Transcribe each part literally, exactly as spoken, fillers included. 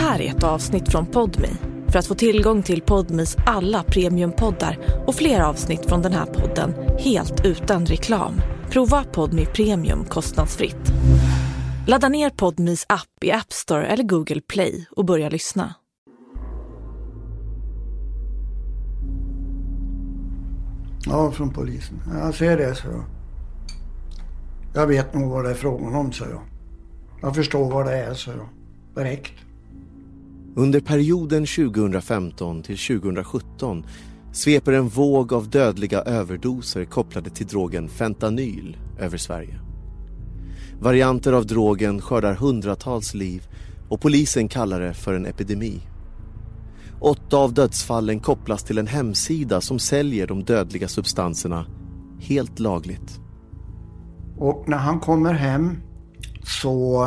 här är ett avsnitt från Podme. För att få tillgång till Podmes alla premiumpoddar och fler avsnitt från den här podden helt utan reklam, prova Podme Premium kostnadsfritt. Ladda ner Podmes app i App Store eller Google Play och börja lyssna. Ja, från polisen. Jag ser det, så jag. Jag vet nog vad det är frågan om, så jag. Jag förstår vad det är, så jag. Direkt. Under perioden tjugohundrafemton till tjugosjutton sveper en våg av dödliga överdoser kopplade till drogen fentanyl över Sverige. Varianter av drogen skördar hundratals liv och polisen kallar det för en epidemi. Åtta av dödsfallen kopplas till en hemsida som säljer de dödliga substanserna helt lagligt. Och när han kommer hem så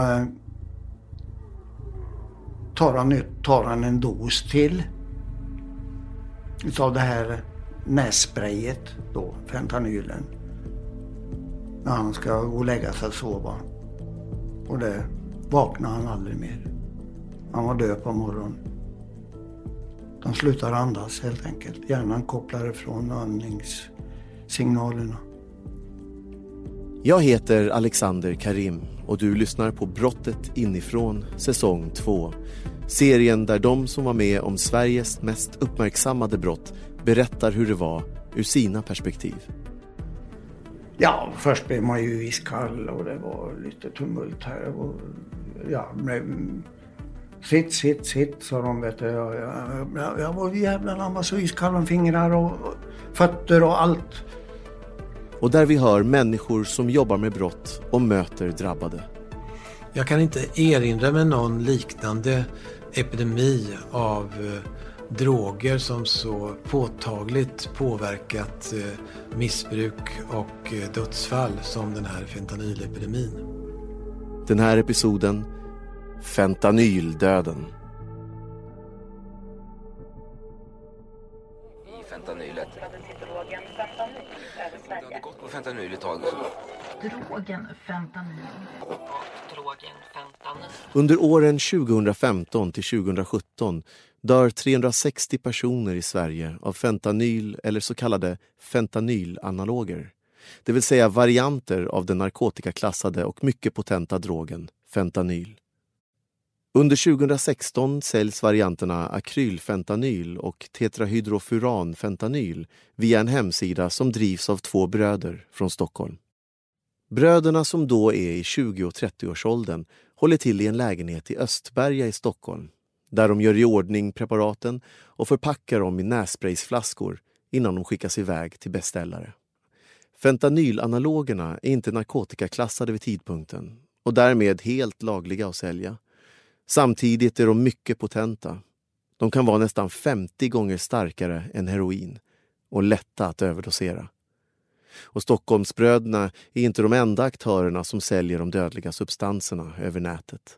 tar han, tar han en dos till utav det här nässprayet då, fentanylen. När han ska gå och lägga sig och sova. Och det vaknar han aldrig mer. Han var död på morgonen. De slutar andas helt enkelt. Hjärnan kopplar ifrån andningssignalerna. Jag heter Alexander Karim och du lyssnar på Brottet inifrån säsong två. Serien där de som var med om Sveriges mest uppmärksammade brott berättar hur det var ur sina perspektiv. Ja, först blev man ju iskall och det var lite tumult här. Och, ja, men, sitt, sitt, sitt, sa de, vet du. Jag, jag, jag var jävla, han var så iskall om fingrar och, och fötter och allt. Och där vi hör människor som jobbar med brott och möter drabbade. Jag kan inte erinra mig någon liknande epidemi av eh, droger som så påtagligt påverkat eh, missbruk och eh, dödsfall som den här fentanylepidemin. Den här episoden, fentanyldöden. I fentanylet. Det hade gått på fentanyl ett tag. Drogen fentanyl. Drogen fentanyl. Under åren tjugohundrafemton till tjugosjutton dör trehundrasextio personer i Sverige av fentanyl eller så kallade fentanylanaloger. Det vill säga varianter av den narkotikaklassade och mycket potenta drogen fentanyl. Under tjugohundrasexton säljs varianterna akrylfentanyl och tetrahydrofuranfentanyl via en hemsida som drivs av två bröder från Stockholm. Bröderna som då är i tjugo- och trettio-årsåldern håller till i en lägenhet i Östberga i Stockholm, där de gör i ordning preparaten och förpackar dem i nässpraysflaskor innan de skickas iväg till beställare. Fentanylanalogerna är inte narkotikaklassade vid tidpunkten och därmed helt lagliga att sälja. Samtidigt är de mycket potenta. De kan vara nästan femtio gånger starkare än heroin och lätta att överdosera. Och Stockholmsbröderna är inte de enda aktörerna som säljer de dödliga substanserna över nätet.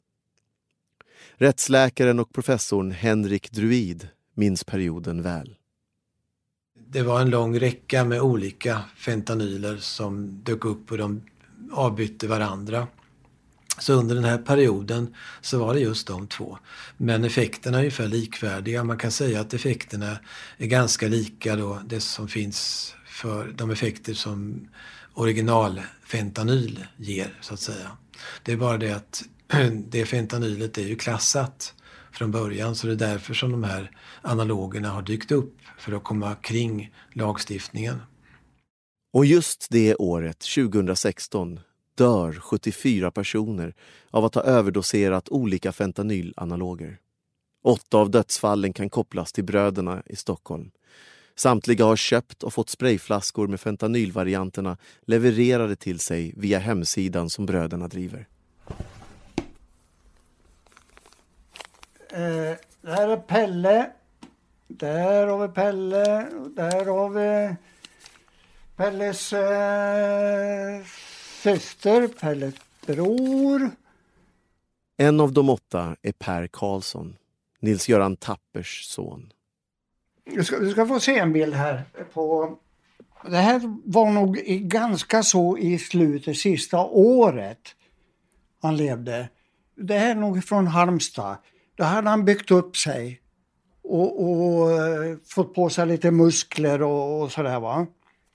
Rättsläkaren och professorn Henrik Druid minns perioden väl. Det var en lång räcka med olika fentanyler som dök upp och de avbytte varandra. Så under den här perioden så var det just de två. Men effekterna är ungefär likvärdiga. Man kan säga att effekterna är ganska lika då det som finns för de effekter som originalfentanyl ger, så att säga. Det är bara det att det fentanylet är ju klassat från början, så det är därför som de här analogerna har dykt upp för att komma kring lagstiftningen. Och just det året, tjugohundrasexton, dör sjuttiofyra personer av att ha överdoserat olika fentanylanaloger. Åtta av dödsfallen kan kopplas till bröderna i Stockholm. Samtliga har köpt och fått sprayflaskor med fentanylvarianterna levererade till sig via hemsidan som bröderna driver. Eh, där är Pelle. Där har vi Pelle. Där har vi Pelles eh, syster, Pelles bror. En av de åtta är Per Karlsson, Nils-Göran Tappers son. Du ska, du ska få se en bild här på... Det här var nog i, ganska så i slutet, sista året han levde. Det här är nog från Halmstad. Då hade han byggt upp sig och, och uh, fått på sig lite muskler och, och sådär va.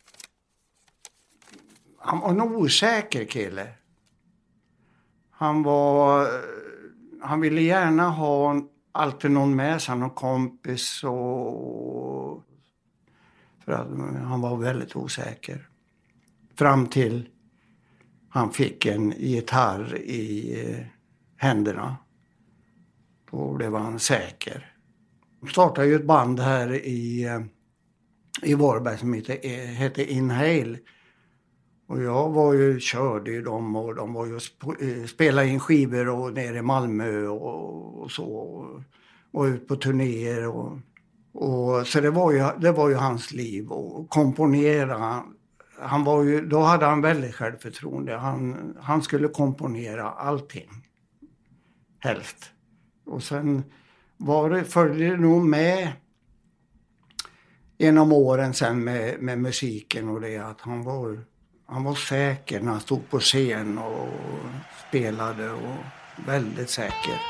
Han var en osäker kille. Han var... Han ville gärna ha alltid någon med sig, någon kompis. Och, för att han var väldigt osäker. Fram till han fick en gitarr i händerna. Då blev han säker. Han startade ju ett band här i, i Varberg som hette, hette Inhale. Och jag var ju, körde ju dem och de var ju sp- spelade in skivor och nere i Malmö och, och så. Och, och ut på turnéer. Och, och, så det var, ju, det var ju hans liv. Och komponera. Han var ju, då hade han väldigt självförtroende. Han, han skulle komponera allting. Helst. Och sen var det, följde det nog med genom åren sen med, med musiken och det att han var... Han var säker när han stod på scen och spelade och väldigt säker.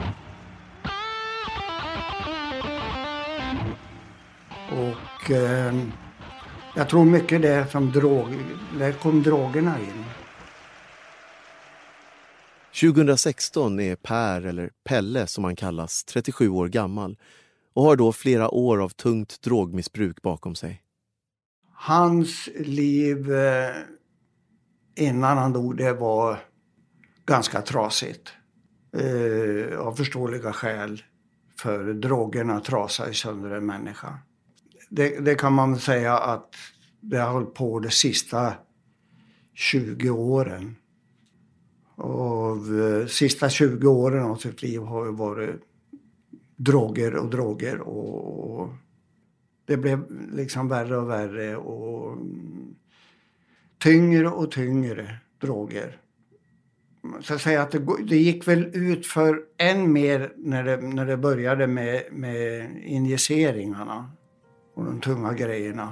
Och eh, jag tror mycket det som drog, där kom drogerna in. tjugohundrasexton är Per, eller Pelle som han kallas, trettiosju år gammal och har då flera år av tungt drogmissbruk bakom sig. Hans liv eh, innan han dog, det var ganska trasigt. Eh, av förståeliga skäl. För drogerna trasar sönder en människa. Det, det kan man säga att det har hållit på de sista tjugo åren. Och de sista tjugo åren av sitt liv har ju varit droger och droger och... och det blev liksom värre och värre och tyngre och tyngre droger. Så jag säger att det, det gick väl ut för än mer när det, när det började med, med injiceringarna och de tunga grejerna.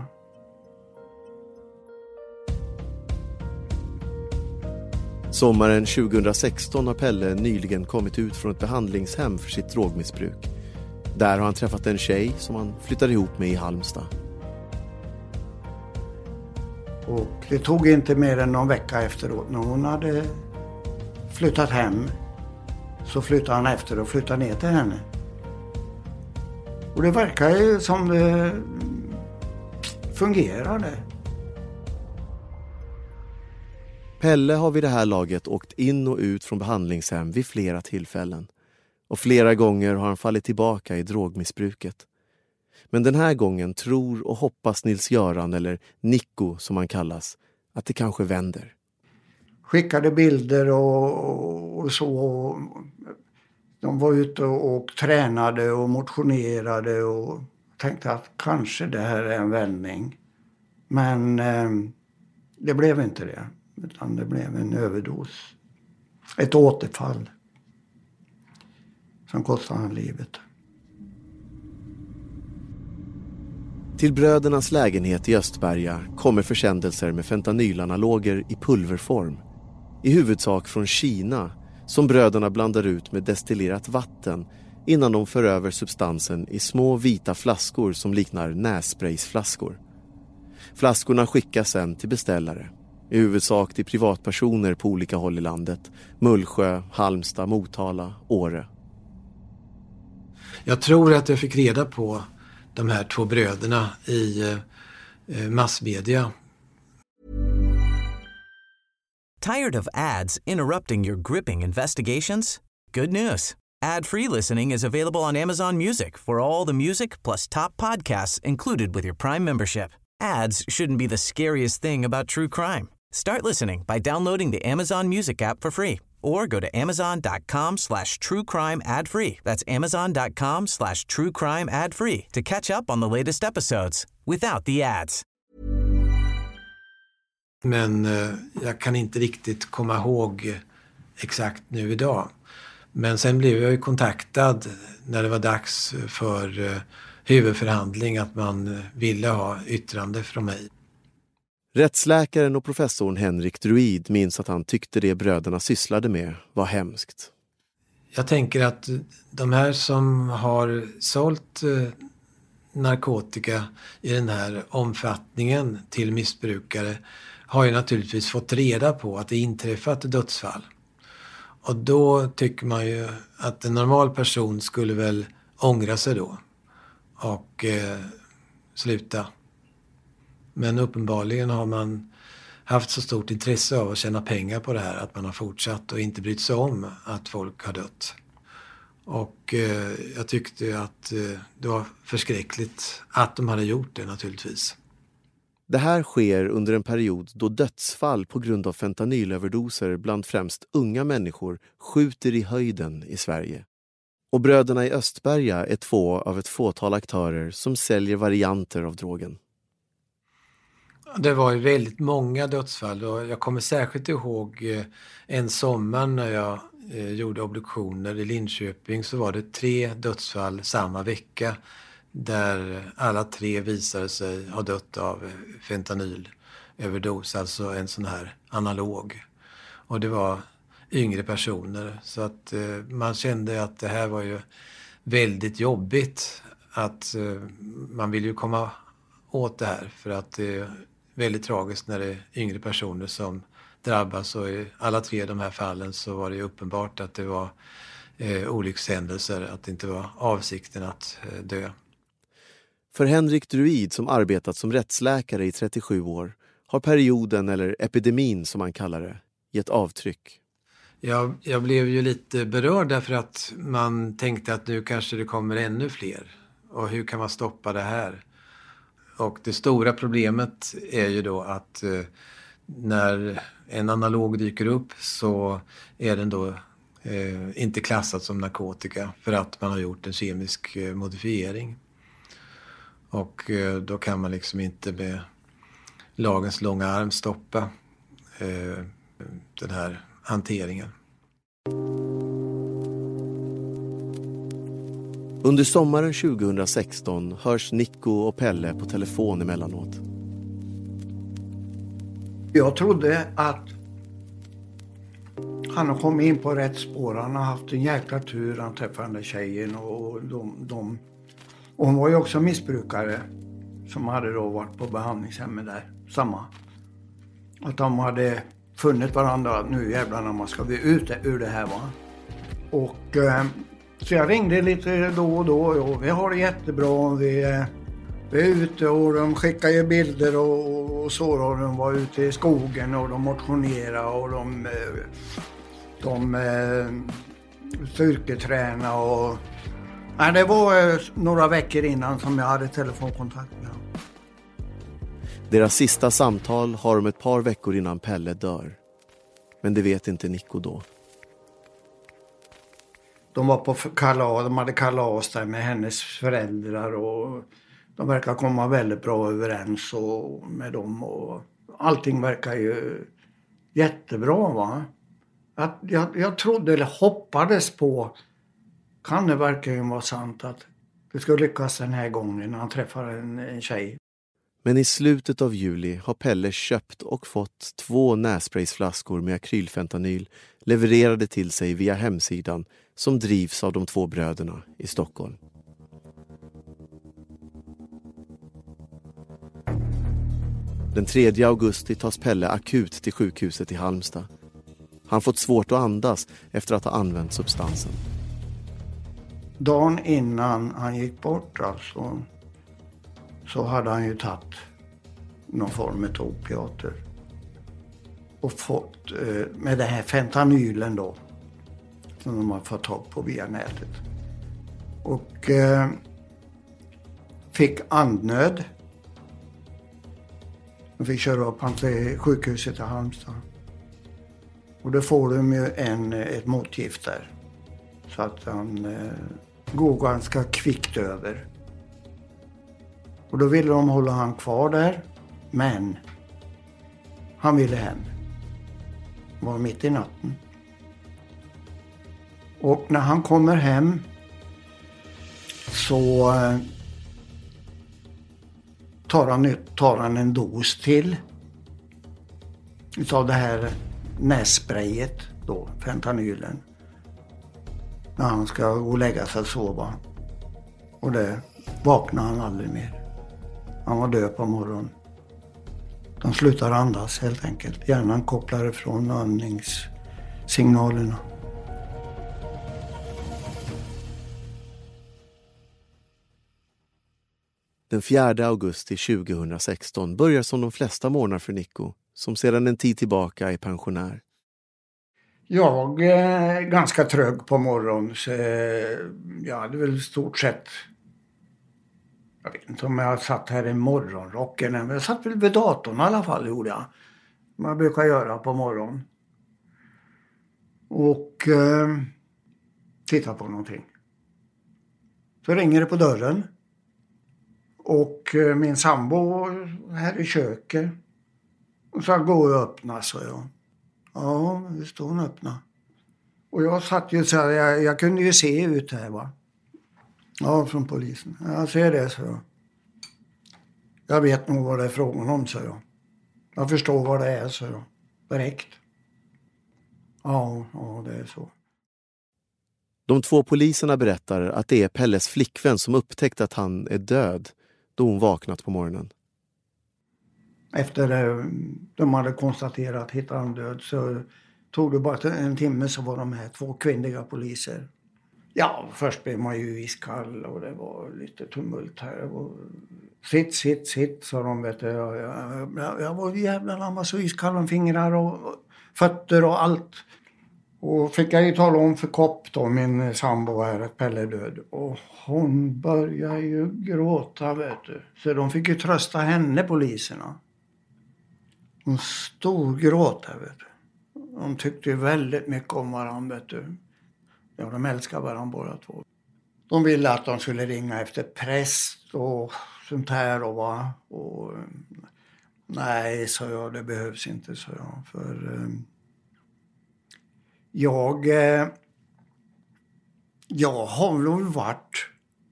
Sommaren tjugohundrasexton har Pelle nyligen kommit ut från ett behandlingshem för sitt drogmissbruk. Där har han träffat en tjej som han flyttade ihop med i Halmstad. Och det tog inte mer än någon vecka efteråt när hon hade flyttat hem. Så flyttade han efter och flyttade ner till henne. Och det verkar ju som det fungerade. Pelle har vid det här laget åkt in och ut från behandlingshem vid flera tillfällen. Och flera gånger har han fallit tillbaka i drogmissbruket. Men den här gången tror och hoppas Nils-Göran, eller Nico som han kallas, att det kanske vänder. Skickade bilder och, och så. De var ute och, och tränade och motionerade och tänkte att kanske det här är en vändning. Men eh, det blev inte det. Utan det blev en överdos. Ett återfall. Som kostade han livet. Till brödernas lägenhet i Östberga kommer försändelser med fentanylanaloger i pulverform. I huvudsak från Kina, som bröderna blandar ut med destillerat vatten innan de för över substansen i små vita flaskor som liknar nässpraysflaskor. Flaskorna skickas sedan till beställare. I huvudsak till privatpersoner på olika håll i landet. Mullsjö, Halmstad, Motala, Åre. Jag tror att jag fick reda på de här två bröderna i eh, massmedia. Tired of ads interrupting your gripping investigations? Good news. Ad-free listening is available on Amazon Music for all the music plus top podcasts included with your Prime membership. Ads shouldn't be the scariest thing about true crime. Start listening by downloading the Amazon Music app for free or go to amazon.com slash true crime ad free. That's amazon.com slash true crime ad free to catch up on the latest episodes without the ads. Men eh, jag kan inte riktigt komma ihåg exakt nu idag. Men sen blev jag ju kontaktad när det var dags för eh, huvudförhandling att man ville ha yttrande från mig. Rättsläkaren och professorn Henrik Druid minns att han tyckte det bröderna sysslade med var hemskt. Jag tänker att de här som har sålt narkotika i den här omfattningen till missbrukare har ju naturligtvis fått reda på att det inträffat dödsfall. Och då tycker man ju att en normal person skulle väl ångra sig då och eh, sluta. Men uppenbarligen har man haft så stort intresse av att tjäna pengar på det här att man har fortsatt och inte brytt sig om att folk har dött. Och eh, jag tyckte att eh, det var förskräckligt att de hade gjort det naturligtvis. Det här sker under en period då dödsfall på grund av fentanylöverdoser bland främst unga människor skjuter i höjden i Sverige. Och bröderna i Östberga är två av ett fåtal aktörer som säljer varianter av drogen. Det var ju väldigt många dödsfall och jag kommer särskilt ihåg en sommar när jag gjorde obduktioner i Linköping, så var det tre dödsfall samma vecka där alla tre visade sig ha dött av fentanylöverdos, alltså en sån här analog. Och det var yngre personer, så att eh, man kände att det här var ju väldigt jobbigt, att eh, man vill ju komma åt det här för att det är väldigt tragiskt när det är yngre personer som drabbas, och i alla tre de här fallen så var det uppenbart att det var eh, olyckshändelser, att det inte var avsikten att eh, dö. För Henrik Druid, som arbetat som rättsläkare i trettiosju år, har perioden, eller epidemin som man kallar det, gett avtryck. Jag, jag blev ju lite berörd därför att man tänkte att nu kanske det kommer ännu fler. Och hur kan man stoppa det här? Och det stora problemet är ju då att eh, när en analog dyker upp så är den då eh, inte klassad som narkotika för att man har gjort en kemisk eh, modifiering. Och eh, då kan man liksom inte med lagens långa arm stoppa eh, den här hanteringen. Under sommaren tjugohundrasexton hörs Nico och Pelle på telefon emellanåt. Jag trodde att han har kommit in på rätt spår. Han har haft en jäkla tur. Han träffade den där tjejen och de, de... Och hon var ju också missbrukare som hade då varit på behandlingshemmet där. Samma. Att de hade funnit varandra. Nu jävlar när man ska bli ut ur det här, va. Och eh, så jag ringde lite då och då. Och vi har det jättebra. Vi, eh, vi är ute och de skickar ju bilder och, och så. Och de var ute i skogen och de motionerade och de... Eh, de eh, styrketränade och... Nej, det var eh, några veckor innan som jag hade telefonkontakt med honom. Deras sista samtal har de ett par veckor innan Pelle dör. Men det vet inte Nico då. De var på kalas, de hade kalas där med hennes föräldrar och de verkar komma väldigt bra överens och med dem och allting verkar ju jättebra, va. Att jag, jag trodde eller hoppades på, kan det verkligen vara sant att det skulle lyckas den här gången när han träffar en, en tjej. Men i slutet av juli har Pelle köpt och fått två nässpraysflaskor med akrylfentanyl levererade till sig via hemsidan som drivs av de två bröderna i Stockholm. Den tredje augusti tas Pelle akut till sjukhuset i Halmstad. Han fått svårt att andas efter att ha använt substansen. Dagen innan han gick bort alltså, så hade han ju tagit någon form av opiater. Och fått eh, med den här fentanylen då, som de har fått tag på via nätet. Och eh, fick andnöd. De fick köra upp han till sjukhuset i Halmstad. Och då får de ju en, ett motgift där. Så att han eh, går ganska kvickt över. Och då ville de hålla han kvar där. Men han ville hem. Var mitt i natten. Och när han kommer hem så eh, tar, han, tar han en dos till. Utav det här nässprayet då, fentanylen. när han ska gå och lägga sig och sova. Och det vaknade han aldrig mer. Han var död på morgonen. De slutar andas helt enkelt. Hjärnan kopplar ifrån andningssignalerna. Den fjärde augusti tjugohundrasexton börjar som de flesta morgnar för Nico, som sedan en tid tillbaka är pensionär. Jag är ganska trög på morgonen, så jag hade väl stort sett... Jag vet inte om jag satt här i morgonrocken, men jag satt väl vid datorn i alla fall, gjorde jag. Man brukar göra på morgonen. Och eh, titta på någonting. Så ringer det på dörren. Och eh, min sambo här i köket. Och så går jag och öppnar, så jag. Ja, det står hon öppna. Och jag satt ju så här, jag, jag kunde ju se ut här, va. Ja, från polisen. Jag ser det, så jag. Jag vet nog vad det är frågan om, så jag. Jag förstår vad det är, så jag. Direkt. Ja, ja, det är så. De två poliserna berättar att det är Pelles flickvän som upptäckt att han är död då hon vaknat på morgonen. Efter det, de hade konstaterat att hittade han död, så tog det bara en timme, så var de här två kvinnliga poliser. Ja, först blev man ju iskall och det var lite tumult här. Och sitt, sitt, sitt, sa de, vet du. Jag, jag, jag var jävla lamma så iskall om fingrar och fötter och allt. Och fick jag ju tala om för Kopp då, min sambo här, att Pelle är död. Och hon började ju gråta, vet du. Så de fick ju trösta henne, poliserna. Hon stod gråta, vet du. De tyckte ju väldigt mycket om varandra, vet du. Ja, de älskar varandra båda två. De ville att de skulle ringa efter präst och sånt här och va. Och nej, sa jag, det behövs inte, sa jag. För eh, jag, eh, jag har nog varit,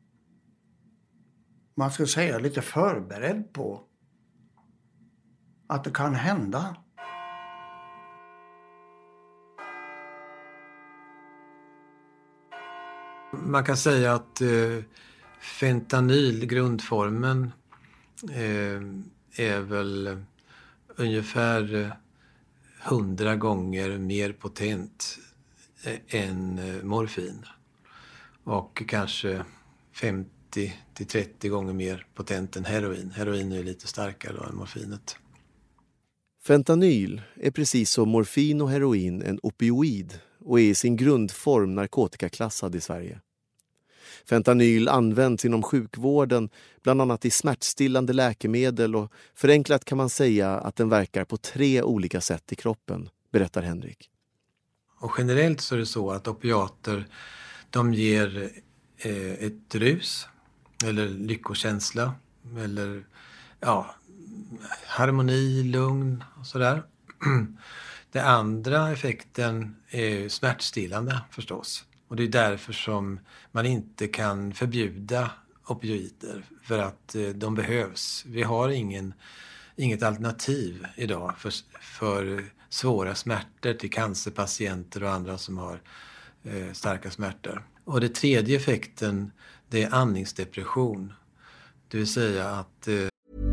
man ska säga, lite förberedd på att det kan hända. Man kan säga att eh, fentanyl, grundformen, eh, är väl ungefär hundra gånger mer potent än eh, morfin. Och kanske femtio till trettio gånger mer potent än heroin. Heroin är lite starkare då än morfinet. Fentanyl är precis som morfin och heroin en opioid och är i sin grundform narkotikaklassad i Sverige. Fentanyl används inom sjukvården, bland annat i smärtstillande läkemedel, och förenklat kan man säga att den verkar på tre olika sätt i kroppen, berättar Henrik. Och generellt så är det så att opiater, de ger eh, ett rus eller lyckokänsla eller ja, harmoni, lugn och sådär. Det andra effekten är smärtstillande förstås. Och det är därför som man inte kan förbjuda opioider, för att eh, de behövs. Vi har ingen, inget alternativ idag för, för svåra smärtor till cancerpatienter och andra som har eh, starka smärtor. Och det tredje effekten, det är andningsdepression. Det vill säga att... Eh...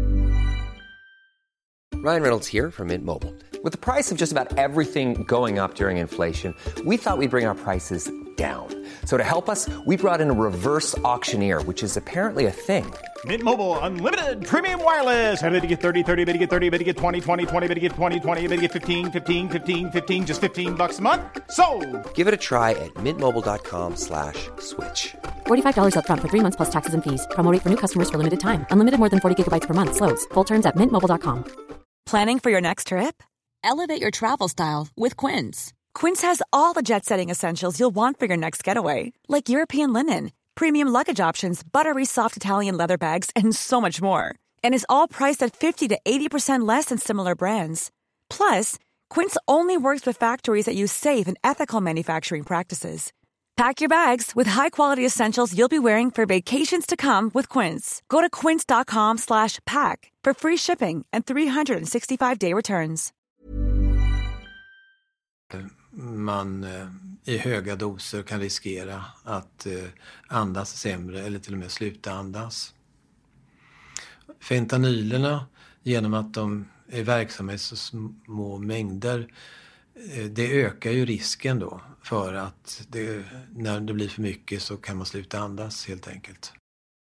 Ryan Reynolds here from Mint Mobile. With the price of just about everything going up during inflation, we thought we'd bring our prices down. So to help us, we brought in a reverse auctioneer, which is apparently a thing. Mint Mobile Unlimited Premium Wireless. How to get thirty, thirty, how to get thirty, how to get twenty, twenty, twenty, how to get twenty, twenty, how to get fifteen, fifteen, fifteen, fifteen, just fifteen bucks a month? Sold! Give it a try at mintmobile.com slash switch. forty-five dollars up front for three months plus taxes and fees. Promo rate for new customers for limited time. Unlimited more than forty gigabytes per month. Slows full terms at mint mobile dot com. Planning for your next trip? Elevate your travel style with Quince. Quince has all the jet-setting essentials you'll want for your next getaway, like European linen, premium luggage options, buttery soft Italian leather bags, and so much more. And is all priced at fifty to eighty percent less than similar brands. Plus, Quince only works with factories that use safe and ethical manufacturing practices. Pack your bags with high-quality essentials you'll be wearing for vacations to come with Quince. Go to quince.com slash pack for free shipping and three sixty-five day returns. Man i höga doser kan riskera att eh, andas sämre eller till och med sluta andas. Fentanylerna, genom att de är verksamma i så små mängder, eh, det ökar ju risken då för att det, när det blir för mycket så kan man sluta andas helt enkelt.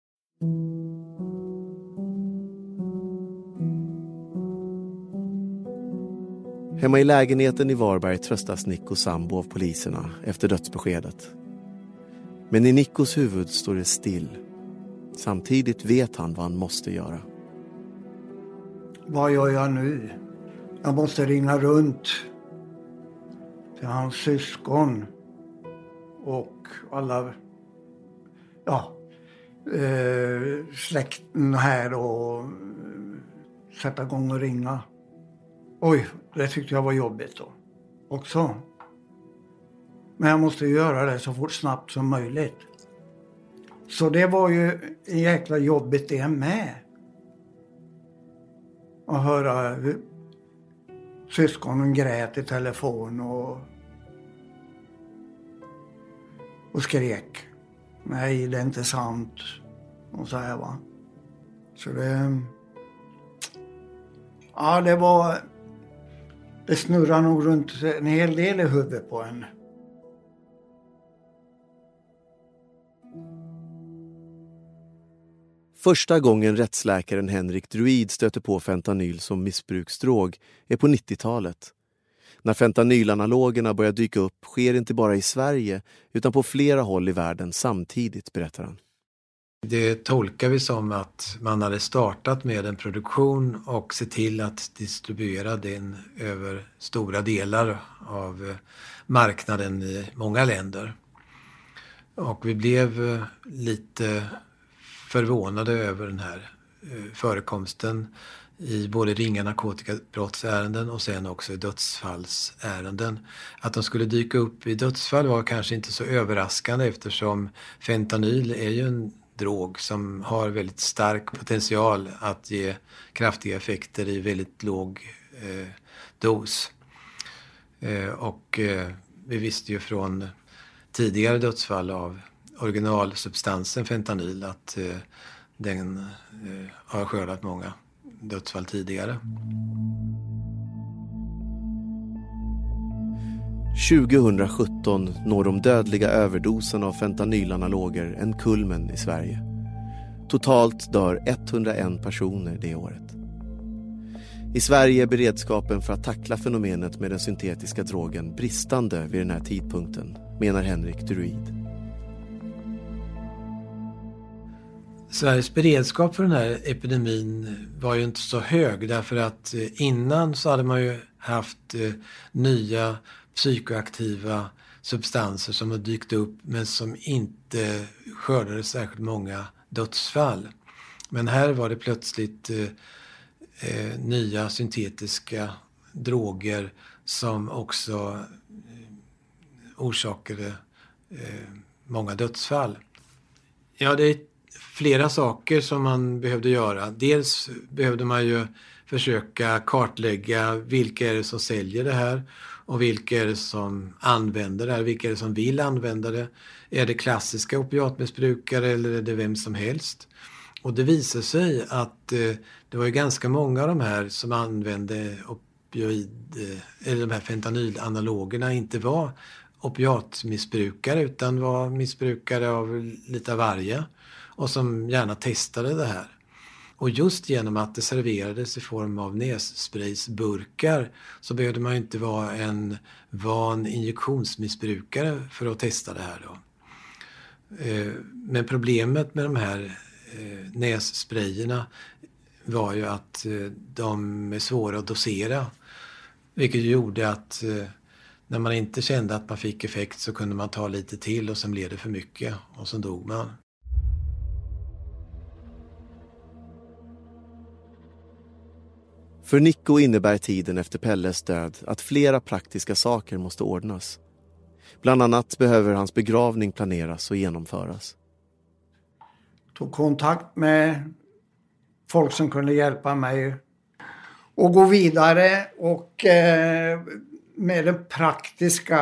Hemma i lägenheten i Varberg tröstas Nico sambo av poliserna efter dödsbeskedet. Men i Nicos huvud står det still. Samtidigt vet han vad han måste göra. Vad gör jag nu? Jag måste ringa runt till hans syskon och alla, ja, eh, släkten här och eh, sätta igång och ringa. Oj, det tyckte jag var jobbigt då också. Men jag måste göra det så fort snabbt som möjligt. Så det var ju en jäkla jobbigt det med. Att höra hur syskonen grät i telefon och, och skrek. Nej, det är inte sant. Och så här va. Så det... Ja, det var... Det snurrar nog runt en hel del i huvudet på en. Första gången rättsläkaren Henrik Druid stöter på fentanyl som missbruksdrog är på nittiotalet. När fentanylanalogerna börjar dyka upp sker inte bara i Sverige utan på flera håll i världen samtidigt, berättar han. Det tolkar vi som att man hade startat med en produktion och se till att distribuera den över stora delar av marknaden i många länder. Och vi blev lite förvånade över den här förekomsten i både ringa narkotikabrottsärenden och sen också i dödsfallsärenden. Att de skulle dyka upp i dödsfall var kanske inte så överraskande eftersom fentanyl är ju en drog som har väldigt stark potential att ge kraftiga effekter i väldigt låg eh, dos. Eh, och eh, vi visste ju från tidigare dödsfall av originalsubstansen fentanyl att eh, den eh, har skördat många dödsfall tidigare. tjugohundrasjutton når de dödliga överdoserna av fentanylanaloger en kulmen i Sverige. Totalt dör etthundraen personer det året. I Sverige är beredskapen för att tackla fenomenet med den syntetiska drogen bristande vid den här tidpunkten, menar Henrik Druid. Sveriges beredskap för den här epidemin var ju inte så hög därför att innan så hade man ju haft nya psykoaktiva substanser som har dykt upp men som inte skördade särskilt många dödsfall. Men här var det plötsligt eh, nya syntetiska droger som också eh, orsakade eh, många dödsfall. Ja, det är flera saker som man behövde göra. Dels behövde man ju försöka kartlägga vilka är det som säljer det här och vilka är det som använder det här, vilka är det som vill använda det. Är det klassiska opiatmissbrukare eller är det vem som helst? Och det visar sig att eh, det var ju ganska många av de här som använde opioid, eh, eller de här fentanylanalogerna inte var opiatmissbrukare utan var missbrukare av lite av varje och som gärna testade det här. Och just genom att det serverades i form av nässpraysburkar så behövde man ju inte vara en van injektionsmissbrukare för att testa det här då. Men problemet med de här nässprayerna var ju att de är svåra att dosera. Vilket gjorde att när man inte kände att man fick effekt så kunde man ta lite till och sen blev det för mycket och så dog man. För Nico innebär tiden efter Pelles död att flera praktiska saker måste ordnas. Bland annat behöver hans begravning planeras och genomföras. Tog kontakt med folk som kunde hjälpa mig och gå vidare och eh, med den praktiska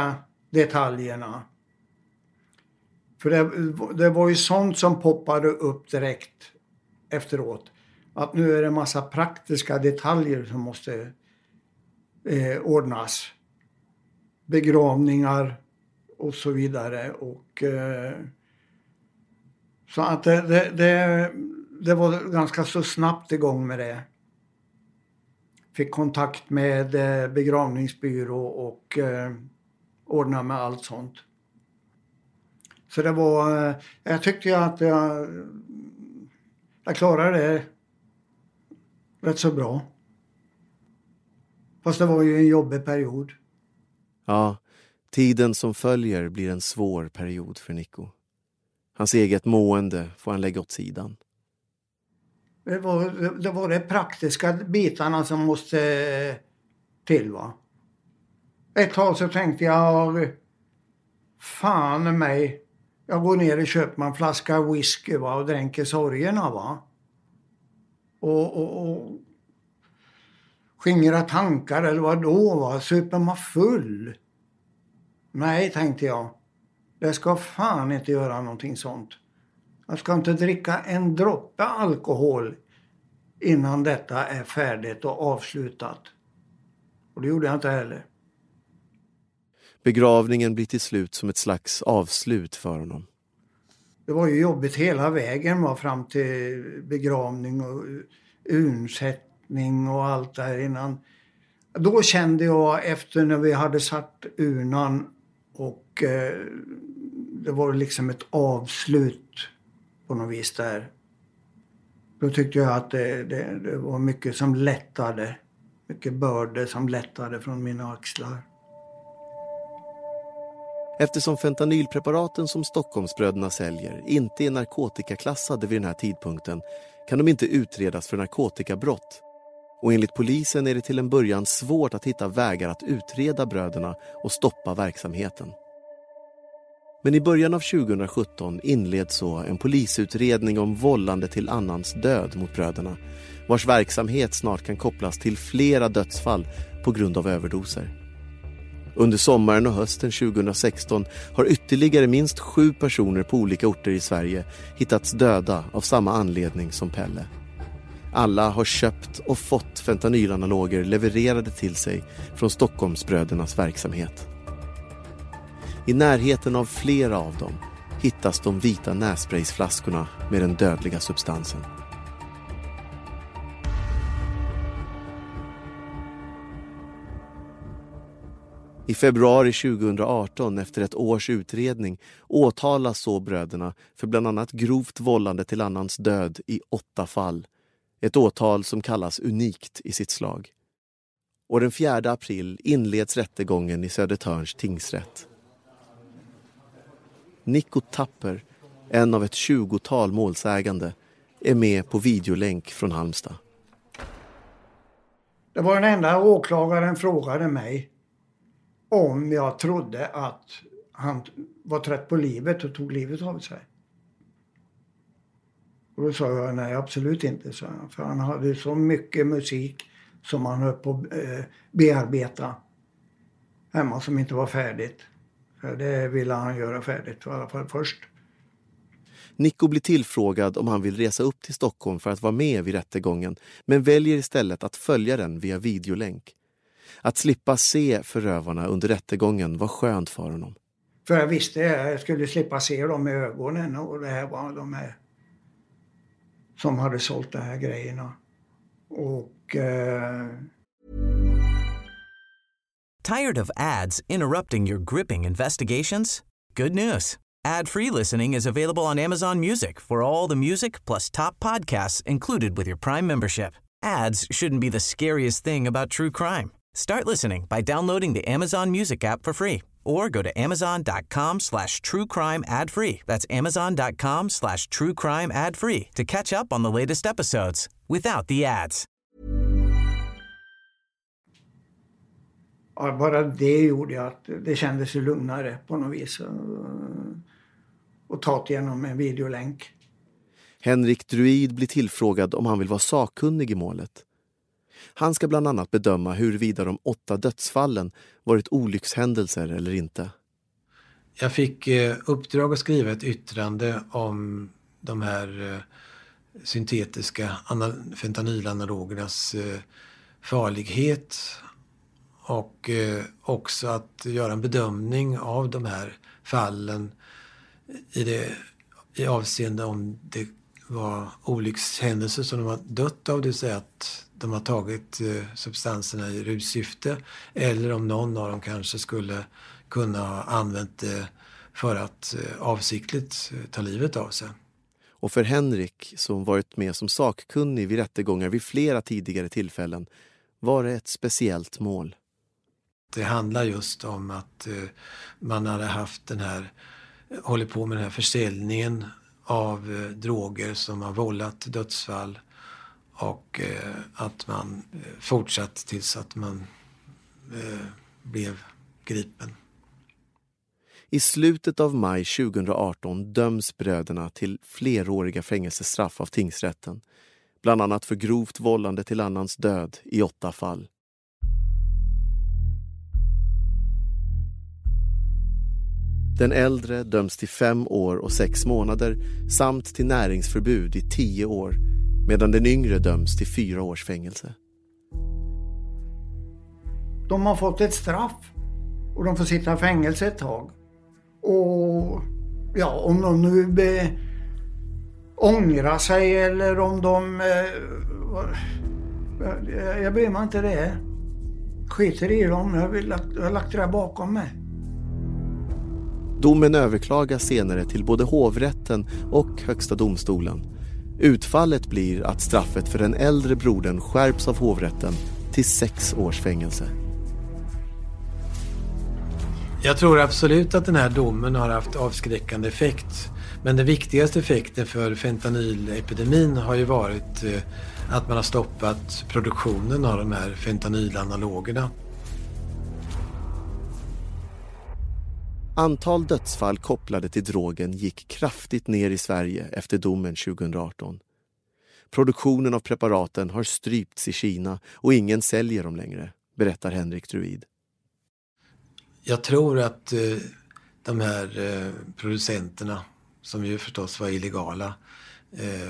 detaljerna. För det, det var ju sånt som poppade upp direkt efteråt. Att nu är det en massa praktiska detaljer som måste eh, ordnas. Begravningar och så vidare. Och, eh, så att det, det, det, det var ganska så snabbt igång med det. Fick kontakt med eh, begravningsbyrå och eh, ordna med allt sånt. Så det var, eh, jag tyckte ju att jag, jag klarade det rätt så bra. Fast det var ju en jobbig period. Ja, tiden som följer blir en svår period för Nico. Hans eget mående får han lägga åt sidan. Det var det, var det praktiska bitarna som måste till, va. Ett tag så tänkte jag, fan mig, jag går ner och köper en flaska whisky, va, och dränker sorgerna, va. Och, och, och skingra tankar eller vad då, va, super man full. Nej, tänkte jag. Det ska fan inte göra någonting sånt. Jag ska inte dricka en droppe alkohol innan detta är färdigt och avslutat. Och det gjorde jag inte heller. Begravningen blir till slut som ett slags avslut för honom. Det var ju jobbigt hela vägen, var fram till begravning och urnsättning och allt där innan. Då kände jag efter när vi hade satt urnan och eh, det var liksom ett avslut på något vis där. Då tyckte jag att det, det, det var mycket som lättade. Mycket bördor som lättade från mina axlar. Eftersom fentanylpreparaten som Stockholmsbröderna säljer inte är narkotikaklassade vid den här tidpunkten kan de inte utredas för narkotikabrott. Och enligt polisen är det till en början svårt att hitta vägar att utreda bröderna och stoppa verksamheten. Men i början av tjugohundrasjutton inleds så en polisutredning om vållande till annans död mot bröderna, vars verksamhet snart kan kopplas till flera dödsfall på grund av överdoser. Under sommaren och hösten tjugohundrasexton har ytterligare minst sju personer på olika orter i Sverige hittats döda av samma anledning som Pelle. Alla har köpt och fått fentanylanaloger levererade till sig från Stockholmsbrödernas verksamhet. I närheten av flera av dem hittas de vita nässpraysflaskorna med den dödliga substansen. I februari tjugohundraarton, efter ett års utredning, åtalas så bröderna för bland annat grovt vållande till annans död i åtta fall. Ett åtal som kallas unikt i sitt slag. Och den fjärde april inleds rättegången i Södertörns tingsrätt. Nico Tapper, en av ett tjugotal målsägande, är med på videolänk från Halmstad. Det var den enda åklagaren frågade mig om jag trodde att han var trött på livet och tog livet av sig. Och då sa jag nej, absolut inte. Så, för han hade så mycket musik som han höll på att eh, bearbeta hemma som inte var färdigt. För det ville han göra färdigt i alla fall först. Nico blir tillfrågad om han vill resa upp till Stockholm för att vara med vid rättegången, men väljer istället att följa den via videolänk. Att slippa se förövarna under rättegången var skönt för honom. För jag visste att jag skulle slippa se dem i ögonen, och det här var de här som hade sålt de här grejerna. Och eh... Tired of ads interrupting your gripping investigations? Good news. Ad-free listening is available on Amazon Music for all the music plus top podcasts included with your Prime membership. Ads shouldn't be the scariest thing about true crime. Start listening by downloading the Amazon Music app for free or go to amazon.com slash true crime ad free. That's amazon.com slash true crime ad free to catch up on the latest episodes without the ads. Ja, bara det gjorde att det kändes lugnare på något vis. Och ta det genom en videolänk. Henrik Druid blir tillfrågad om han vill vara sakkunnig i målet. Han ska bland annat bedöma huruvida de åtta dödsfallen varit olyckshändelser eller inte. Jag fick uppdrag att skriva ett yttrande om de här syntetiska fentanylanalogernas farlighet och också att göra en bedömning av de här fallen i, det, i avseende om det var olyckshändelser som de har dött av, det vill säga att de har tagit substanserna i russyfte, eller om någon av dem kanske skulle kunna ha använt det för att avsiktligt ta livet av sig. Och för Henrik, som varit med som sakkunnig vid rättegångar vid flera tidigare tillfällen, var det ett speciellt mål. Det handlar just om att man hade haft den här, hållit på med den här försäljningen av droger som har vållat dödsfall, och att man fortsatt tills att man blev gripen. I slutet av maj tjugohundraarton döms bröderna till fleråriga fängelsestraff av tingsrätten, bland annat för grovt vållande till annans död i åtta fall. Den äldre döms till fem år och sex månader samt till näringsförbud i tio år, medan den yngre döms till fyra års fängelse. De har fått ett straff och de får sitta i fängelse ett tag. Och ja, om de nu be, ångrar sig eller om de... Eh, jag bryr mig inte det. Skiter i dem, jag vill att jag har lagt det där bakom mig. Domen överklagas senare till både hovrätten och högsta domstolen. Utfallet blir att straffet för den äldre brodern skärps av hovrätten till sex års fängelse. Jag tror absolut att den här domen har haft avskräckande effekt. Men den viktigaste effekten för fentanylepidemin har ju varit att man har stoppat produktionen av de här fentanylanalogerna. Antal dödsfall kopplade till drogen gick kraftigt ner i Sverige efter domen tjugohundraarton. Produktionen av preparaten har strypts i Kina och ingen säljer dem längre, berättar Henrik Druid. Jag tror att eh, de här eh, producenterna, som ju förstås var illegala, eh,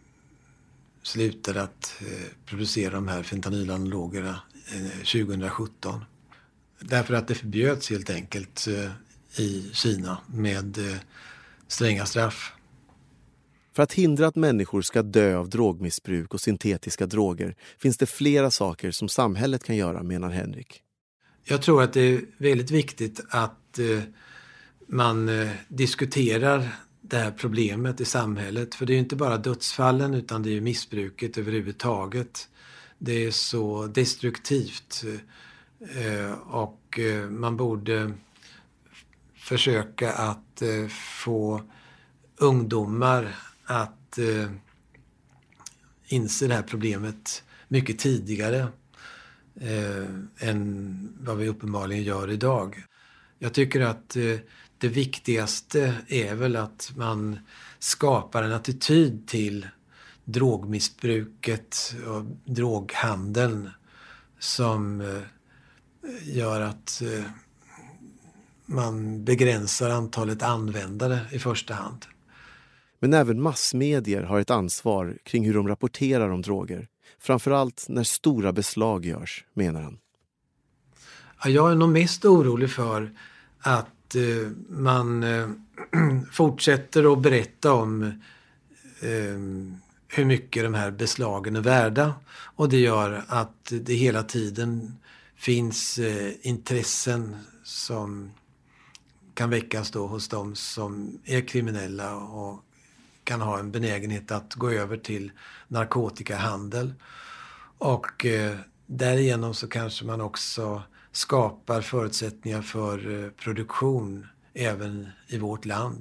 slutade att eh, producera de här fentanylanalogerna eh, tjugohundrasjutton. Därför att det förbjöds helt enkelt eh, i Kina med eh, stränga straff. För att hindra att människor ska dö av drogmissbruk och syntetiska droger finns det flera saker som samhället kan göra, menar Henrik. Jag tror att det är väldigt viktigt att eh, man eh, diskuterar det här problemet i samhället. För det är ju inte bara dödsfallen utan det är ju missbruket överhuvudtaget. Det är så destruktivt eh, och eh, man borde försöka att eh, få ungdomar att eh, inse det här problemet mycket tidigare eh, än vad vi uppenbarligen gör idag. Jag tycker att eh, det viktigaste är väl att man skapar en attityd till drogmissbruket och droghandeln som eh, gör att eh, man begränsar antalet användare i första hand. Men även massmedier har ett ansvar kring hur de rapporterar om droger. Framförallt när stora beslag görs, menar han. Ja, jag är nog mest orolig för att eh, man eh, fortsätter att berätta om eh, hur mycket de här beslagen är värda. Och det gör att det hela tiden finns eh, intressen som kan väckas då hos de som är kriminella och kan ha en benägenhet att gå över till narkotikahandel. Och eh, därigenom så kanske man också skapar förutsättningar för eh, produktion även i vårt land.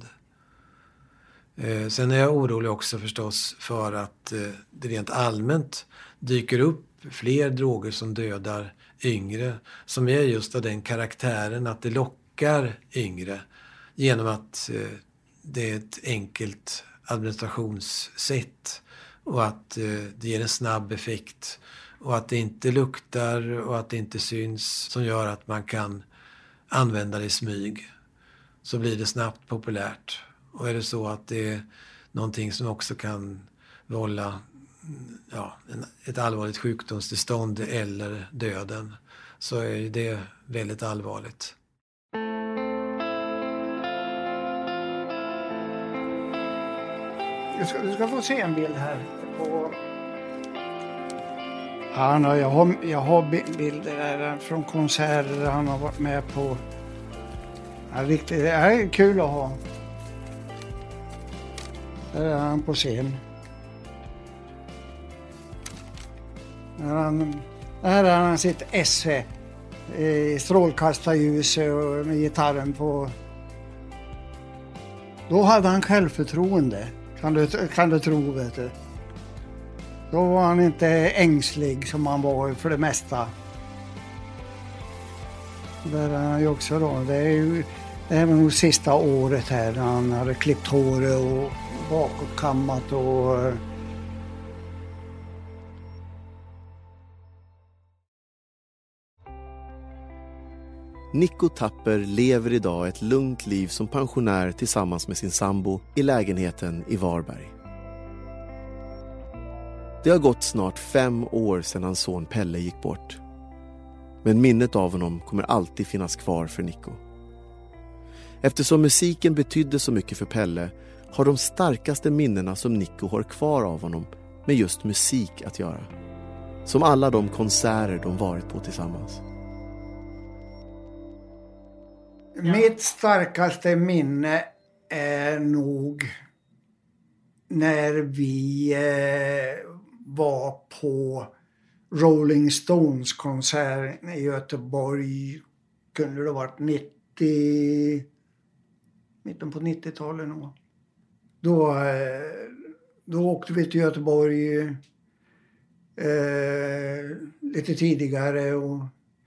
Eh, sen är jag orolig också förstås för att eh, det rent allmänt dyker upp fler droger som dödar yngre, som är just av den karaktären att det lockar yngre genom att eh, det är ett enkelt administrationssätt och att eh, det ger en snabb effekt och att det inte luktar och att det inte syns, som gör att man kan använda det i smyg. så blir det snabbt populärt. Och är det så att det är någonting som också kan vålla ja, en, ett allvarligt sjukdomstillstånd eller döden, så är det väldigt allvarligt. Du ska, du ska få se en bild här. På... Ja, jag, har, jag har bilder där från konserter han har varit med på. Ja, riktigt, det är kul att ha. Där är han på scen. Där han, där är han sitt S V i strålkastarljuset och med gitarren på. Då hade han självförtroende. Kan du, kan du tro, vet du. Då var han inte ängslig som han var för det mesta. Där är han ju också då. Det är ju även det sista året här när han hade klippt håret och bakåtkammat och... Nico Tapper lever idag ett lugnt liv som pensionär tillsammans med sin sambo i lägenheten i Varberg. Det har gått snart fem år sedan hans son Pelle gick bort. Men minnet av honom kommer alltid finnas kvar för Nico. Eftersom musiken betydde så mycket för Pelle har de starkaste minnena som Nico har kvar av honom med just musik att göra. Som alla de konserter de varit på tillsammans. Mitt starkaste minne är nog när vi eh, var på Rolling Stones konsert i Göteborg. Kunde det ha varit nittio, mitten på nittiotalet nog. Då, eh, då åkte vi till Göteborg eh, lite tidigare och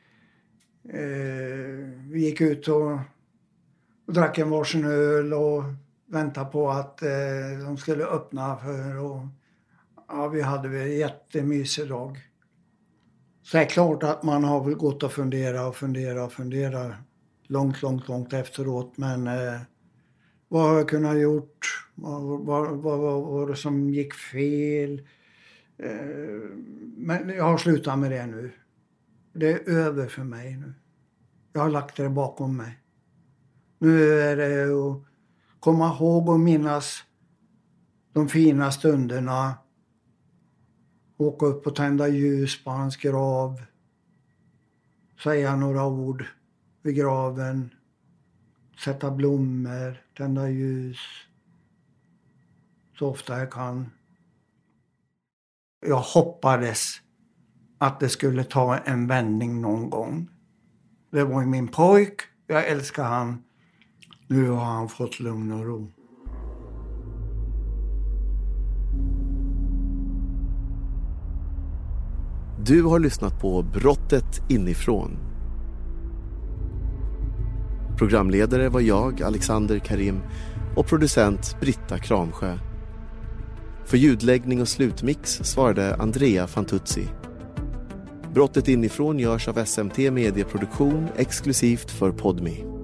Eh, vi gick ut och, och drack en varsin öl och väntade på att eh, de skulle öppna för och ja, vi hade väl en jättemysig dag. Så det är klart att man har väl gått och fundera och fundera och fundera långt, långt, långt efteråt. Men eh, vad har jag kunnat gjort? Vad, vad, vad, vad var det som gick fel? Eh, men jag har slutat med det nu. Det är över för mig nu. Jag har lagt det bakom mig. Nu är det att komma ihåg och minnas de fina stunderna. Åka upp och tända ljus på hans grav. Säga några ord vid graven. Sätta blommor, tända ljus. Så ofta jag kan. Jag hoppades att det skulle ta en vändning någon gång. Det var min pojk. Jag älskar han. Nu har han fått lugn och ro. Du har lyssnat på Brottet inifrån. Programledare var jag, Alexander Karim, och producent Britta Kramsjö. För ljudläggning och slutmix svarade Andrea Fantuzzi. Brottet inifrån görs av S M T Medieproduktion exklusivt för Podme.